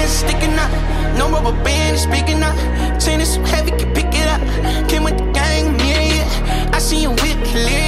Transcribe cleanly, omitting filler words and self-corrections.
hands sticking out. No rubber band is speaking out. Chain is so heavy, can pick it up. Came with the gang, yeah. I see you with delirious.